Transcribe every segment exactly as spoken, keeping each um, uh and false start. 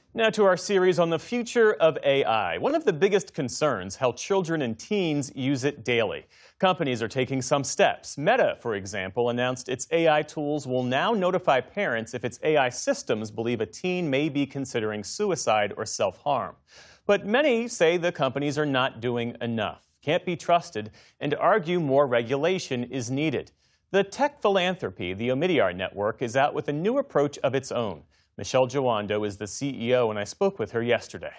Now to our series on the future of A I. One of the biggest concerns, how children and teens use it daily. Companies are taking some steps. Meta, for example, announced its A I tools will now notify parents if its A I systems believe a teen may be considering suicide or self-harm. But many say the companies are not doing enough, can't be trusted, and argue more regulation is needed. The tech philanthropy, the Omidyar Network, is out with a new approach of its own. Michelle Jawando is the C E O, and I spoke with her yesterday.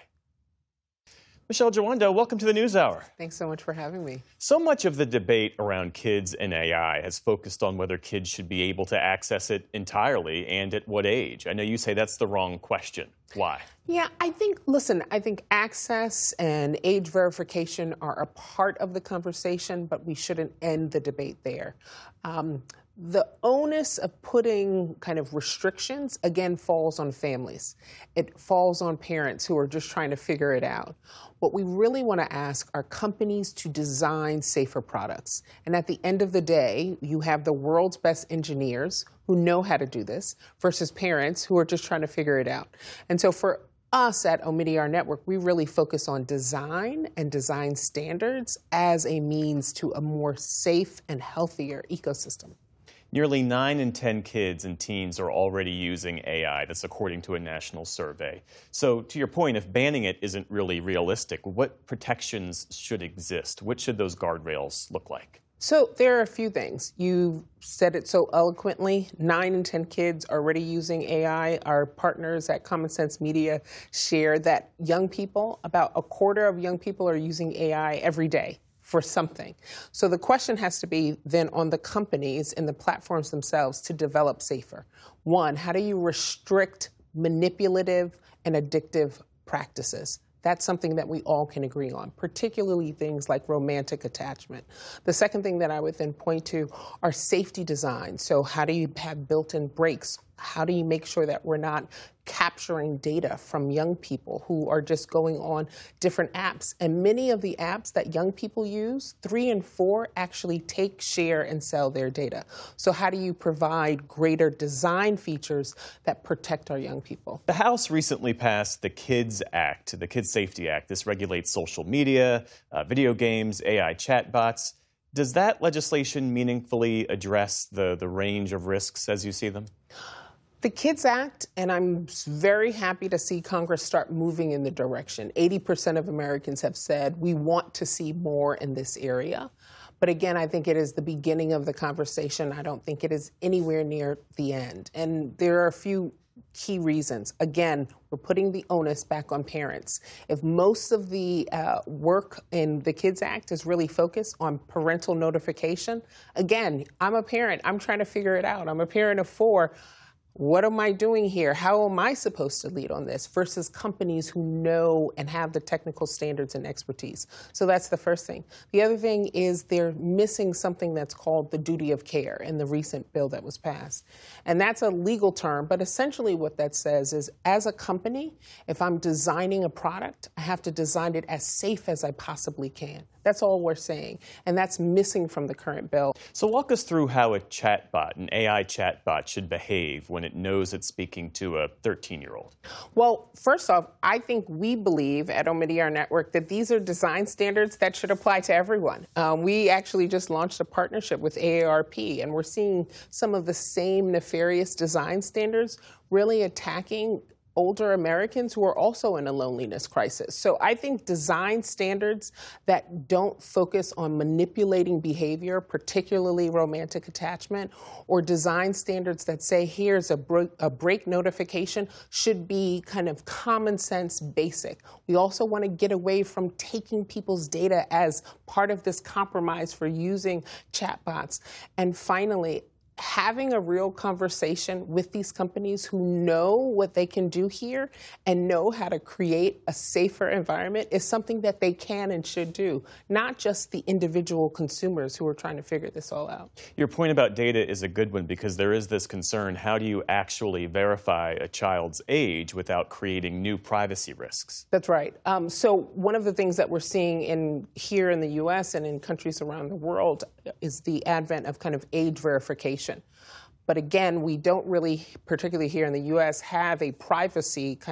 Michelle Jawando, welcome to the NewsHour. Thanks so much for having me. So much of the debate around kids and A I has focused on whether kids should be able to access it entirely and at what age. I know you say that's the wrong question. Why? Yeah, I think, listen, I think access and age verification are a part of the conversation, but we shouldn't end the debate there. Um, The onus of putting kind of restrictions, again, falls on families. It falls on parents who are just trying to figure it out. What we really want to ask are companies to design safer products. And at the end of the day, you have the world's best engineers who know how to do this versus parents who are just trying to figure it out. And so for us at Omidyar Network, we really focus on design and design standards as a means to a more safe and healthier ecosystem. Nearly nine in ten kids and teens are already using A I. That's according to a national survey. So to your point, if banning it isn't really realistic, what protections should exist? What should those guardrails look like? So there are a few things. You said it so eloquently. Nine in ten kids are already using A I. Our partners at Common Sense Media share that young people, about a quarter of young people are using A I every day for something. So the question has to be then on the companies and the platforms themselves to develop safer. One, how do you restrict manipulative and addictive practices? That's something that we all can agree on, particularly things like romantic attachment. The second thing that I would then point to are safety design. So how do you have built-in brakes? How do you make sure that we're not capturing data from young people who are just going on different apps? And many of the apps that young people use, three and four, actually take, share, and sell their data. So how do you provide greater design features that protect our young people? The House recently passed the KIDS Act, the Kids Safety Act. This regulates social media, uh, video games, A I chatbots. Does that legislation meaningfully address the, the range of risks as you see them? The KIDS Act, and I'm very happy to see Congress start moving in the direction. eighty percent of Americans have said we want to see more in this area. But again, I think it is the beginning of the conversation. I don't think it is anywhere near the end. And there are a few key reasons. Again, we're putting the onus back on parents. If most of the uh, work in the KIDS Act is really focused on parental notification, again, I'm a parent. I'm trying to figure it out. I'm a parent of four. What am I doing here? How am I supposed to lead on this versus companies who know and have the technical standards and expertise? So that's the first thing. The other thing is they're missing something that's called the duty of care in the recent bill that was passed. And that's a legal term, but essentially what that says is as a company, if I'm designing a product, I have to design it as safe as I possibly can. That's all we're saying, and that's missing from the current bill. So walk us through how a chatbot, an A I chatbot, should behave when it knows it's speaking to a thirteen-year-old. Well, first off, I think we believe at Omidyar Network that these are design standards that should apply to everyone. Um, we actually just launched a partnership with A A R P, and we're seeing some of the same nefarious design standards really attacking older Americans who are also in a loneliness crisis. So I think design standards that don't focus on manipulating behavior, particularly romantic attachment, or design standards that say here's a break, a break notification should be kind of common sense basic. We also want to get away from taking people's data as part of this compromise for using chatbots. And finally, having a real conversation with these companies who know what they can do here and know how to create a safer environment is something that they can and should do, not just the individual consumers who are trying to figure this all out. Your point about data is a good one because there is this concern, how do you actually verify a child's age without creating new privacy risks? That's right. Um, so one of the things that we're seeing in here in the U S and in countries around the world is the advent of kind of age verification. But again, we don't really, particularly here in the U S, have a privacy kind of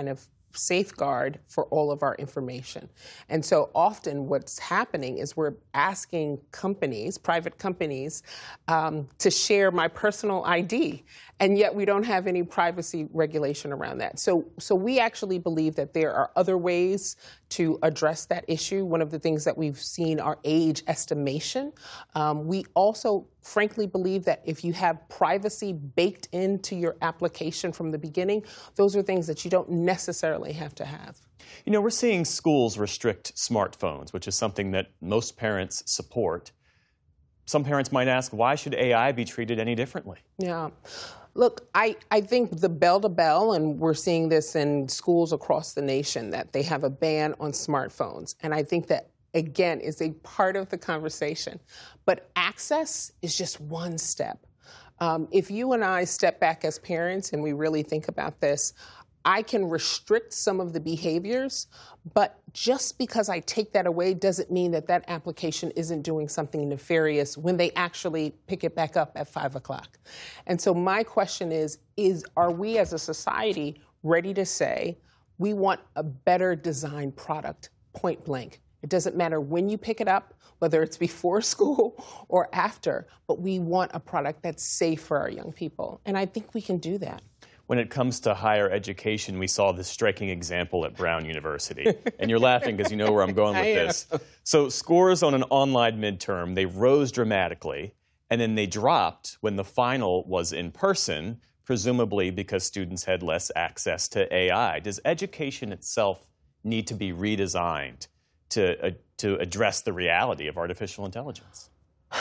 safeguard for all of our information. And so often what's happening is we're asking companies, private companies, um, to share my personal I D, and yet we don't have any privacy regulation around that. So, so we actually believe that there are other ways to address that issue. One of the things that we've seen are age estimation. Um, we also frankly believe that if you have privacy baked into your application from the beginning, those are things that you don't necessarily have to have. You know, we're seeing schools restrict smartphones, which is something that most parents support. Some parents might ask, why should A I be treated any differently? Yeah. Look, I, I think the bell to bell, and we're seeing this in schools across the nation, that they have a ban on smartphones. And I think that, again, is a part of the conversation. But access is just one step. Um, if you and I step back as parents and we really think about this, I can restrict some of the behaviors, but just because I take that away doesn't mean that that application isn't doing something nefarious when they actually pick it back up at five o'clock. And so my question is, is are we as a society ready to say we want a better designed product, point blank? It doesn't matter when you pick it up, whether it's before school or after, but we want a product that's safe for our young people. And I think we can do that. When it comes to higher education, we saw this striking example at Brown University. And you're laughing because you know where I'm going with this. So scores on an online midterm, they rose dramatically, and then they dropped when the final was in person, presumably because students had less access to A I. Does education itself need to be redesigned to, uh, to address the reality of artificial intelligence?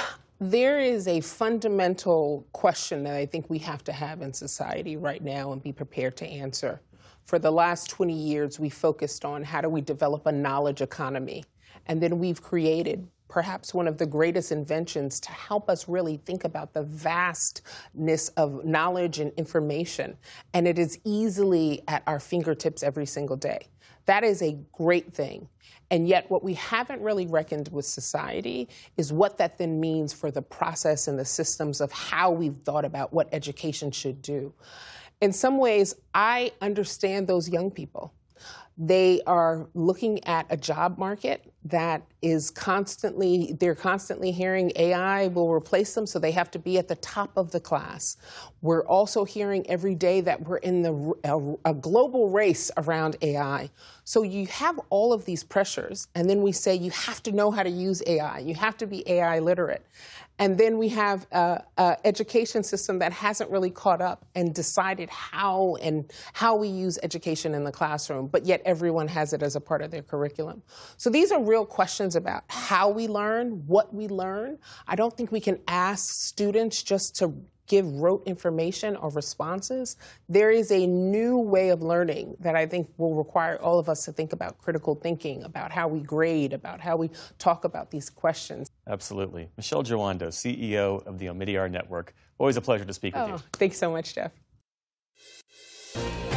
There is a fundamental question that I think we have to have in society right now and be prepared to answer. For the last twenty years, we focused on how do we develop a knowledge economy. And then we've created perhaps one of the greatest inventions to help us really think about the vastness of knowledge and information. And it is easily at our fingertips every single day. That is a great thing. And yet what we haven't really reckoned with society is what that then means for the process and the systems of how we've thought about what education should do. In some ways, I understand those young people. They are looking at a job market that is constantly, they're constantly hearing A I will replace them, so they have to be at the top of the class. We're also hearing every day that we're in the, a, a global race around A I. So you have all of these pressures, and then we say you have to know how to use A I. You have to be A I literate. And then we have an education system that hasn't really caught up and decided how and how we use education in the classroom, but yet everyone has it as a part of their curriculum. So these are real questions about how we learn, what we learn. I don't think we can ask students just to give rote information or responses. There is a new way of learning that I think will require all of us to think about critical thinking, about how we grade, about how we talk about these questions. Absolutely. Michelle Jawando, C E O of the Omidyar Network. Always a pleasure to speak with oh, you. Thanks so much, Jeff.